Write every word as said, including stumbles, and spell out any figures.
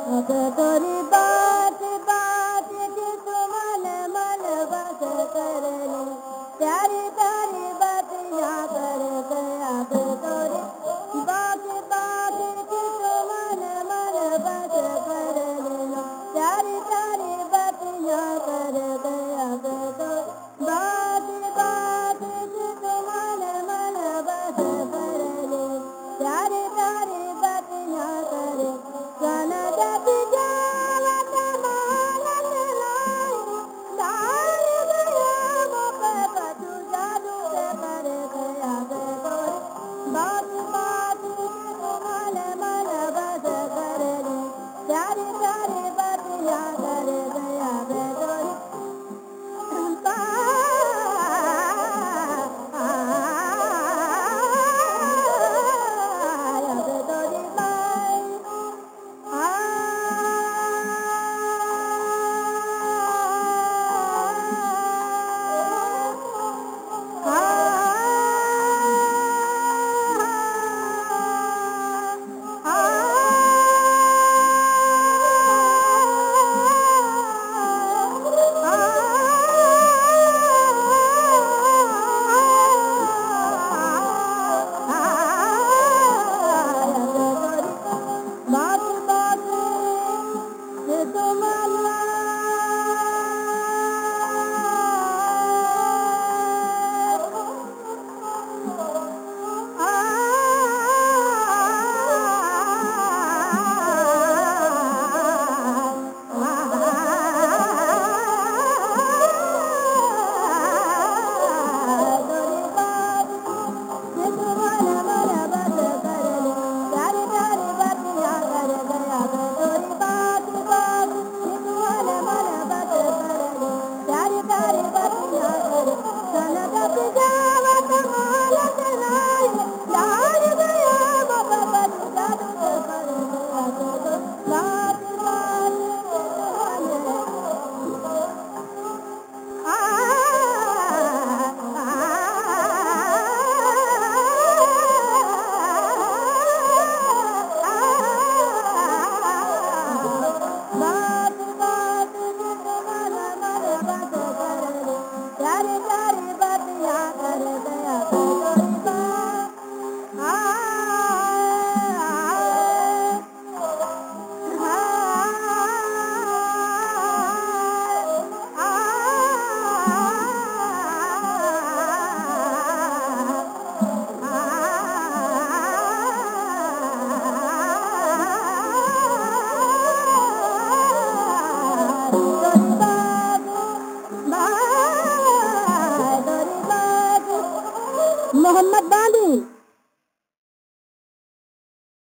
अब तोरी बात बात की तुमन मन बस कर ले, प्यारी प्यारी बतियाँ कर के। अब तोरी बात बात की तुमन मन बस कर ले, प्यारी प्यारी बतियाँ कर के। अब तो बात बात की तुमन मन बस कर ले, प्यारी प्यारी बतियाँ कर। सन जब जावत मानत लाई, डाल गया मुख कछु जादू से कर गया गे तोरे। बात बात की तुमन मन बस कर ले, प्यारी प्यारी बतियाँ कर गया गे तोरे। बात बात से तुमन प्यारी प्यारी बतियाँ कर गया तोरी बात। मोहम्मद बांदी।